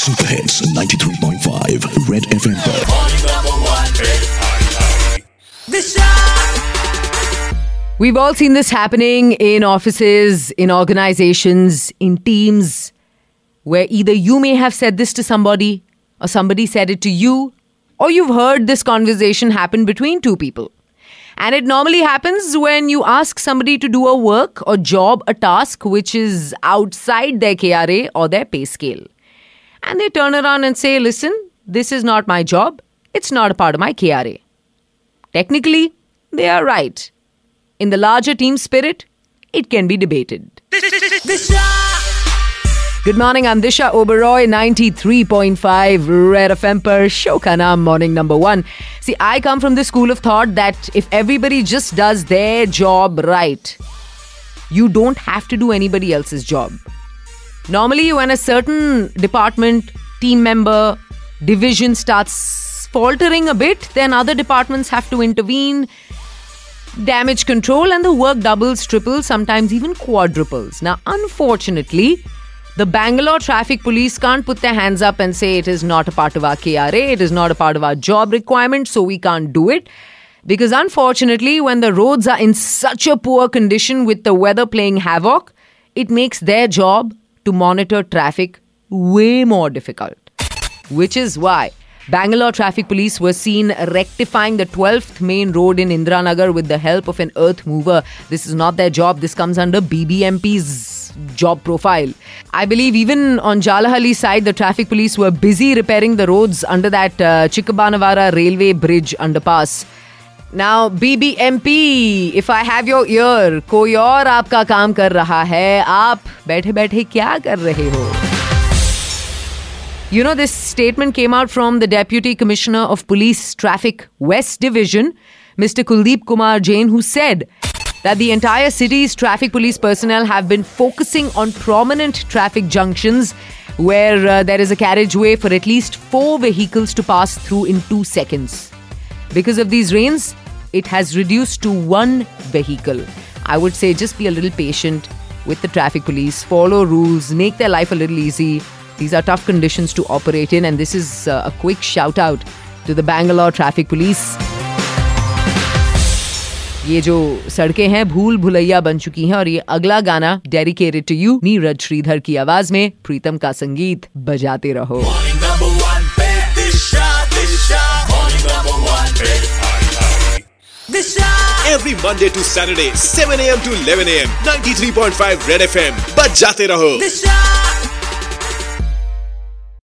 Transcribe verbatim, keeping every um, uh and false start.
Super hits ninety-three point five Red FM पर। We've all seen this happening in offices, in organizations, in teams, where either you may have said this to somebody, or somebody said it to you, or you've heard this conversation happen between two people. And it normally happens when you ask somebody to do a work or job, a task which is outside their K R A or their pay scale. And they turn around and say, listen, this is not my job. It's not a part of my K R A. Technically, they are right. In the larger team spirit, it can be debated. Good morning, I'm Disha Oberoi, ninety-three point five Red F M per show ka naam morning number one. See, I come from the school of thought that if everybody just does their job right, you don't have to do anybody else's job. Normally, when a certain department, team member, division starts faltering a bit, then other departments have to intervene, damage control, and the work doubles, triples, sometimes even quadruples. Now, unfortunately, the Bangalore Traffic Police can't put their hands up and say it is not a part of our K R A, it is not a part of our job requirement, so we can't do it. Because unfortunately, when the roads are in such a poor condition with the weather playing havoc, it makes their job to monitor traffic way more difficult. Which is why Bangalore Traffic Police were seen rectifying the twelfth main road in Indiranagar with the help of an earth mover. This is not their job. This comes under B B M P's job profile. I believe even on Jalahalli side, the traffic police were busy repairing the roads under that uh, Chikkabanavara railway bridge underpass. Now, B B M P, if I have your ear, कोई और आपका काम कर रहा है, आप बैठे बैठे क्या कर रहे हो? You know, this statement came out from the Deputy Commissioner of Police Traffic West Division, Mister Kuldeep Kumar Jain, who said that the entire city's traffic police personnel have been focusing on prominent traffic junctions where uh, there is a carriageway for at least four vehicles to pass through in two seconds. Because of these rains, it has reduced to one vehicle. I would say just be a little patient with the traffic police, follow rules, make their life a little easy. These are tough conditions to operate in, and this is uh, a quick shout out to the Bangalore Traffic Police. ये जो सड़कें हैं भूल भुलैया बन चुकी हैं और ये अगला गाना dedicated to you Neeraj Shridhar की आवाज में प्रीतम का संगीत बजाते रहो. Every Monday to Saturday, seven a m to eleven a m, ninety-three point five Red F M. बजाते रहो.